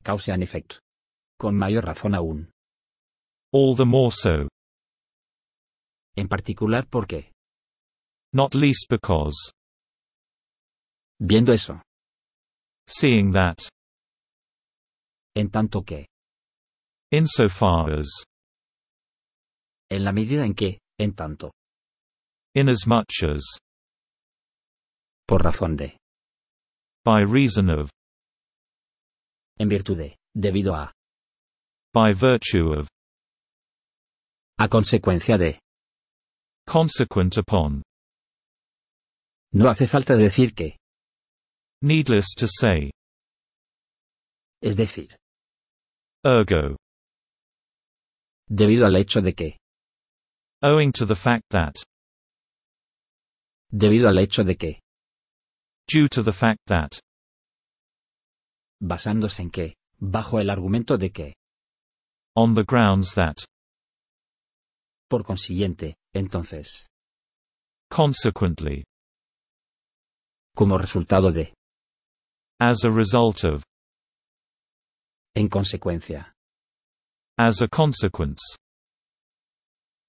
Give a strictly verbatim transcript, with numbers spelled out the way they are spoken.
causa and effect. Con mayor razón aún. All the more so. En particular porque. Not least because. Viendo eso. Seeing that. En tanto que. Insofar as. En la medida en que, en tanto. Inasmuch as. Por razón de. By reason of. En virtud de, debido a. By virtue of. A consecuencia de. Consequent upon. No hace falta decir que. Needless to say. Es decir. Ergo. Debido al hecho de que. Owing to the fact that. Debido al hecho de que. Due to the fact that. Basándose en que, bajo el argumento de que. On the grounds that. Por consiguiente, entonces. Consequently. Como resultado de. As a result of. En consecuencia. As a consequence.